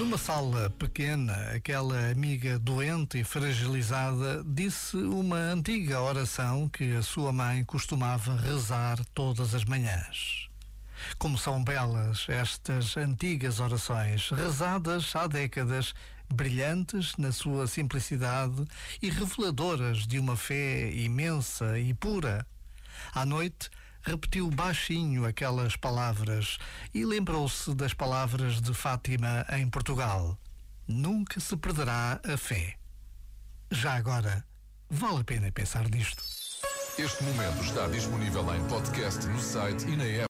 Numa sala pequena, aquela amiga doente e fragilizada disse uma antiga oração que a sua mãe costumava rezar todas as manhãs. Como são belas estas antigas orações, rezadas há décadas, brilhantes na sua simplicidade e reveladoras de uma fé imensa e pura. À noite, repetiu baixinho aquelas palavras e lembrou-se das palavras de Fátima em Portugal. Nunca se perderá a fé. Já agora, vale a pena pensar nisto. Este momento está disponível em podcast no site e na app.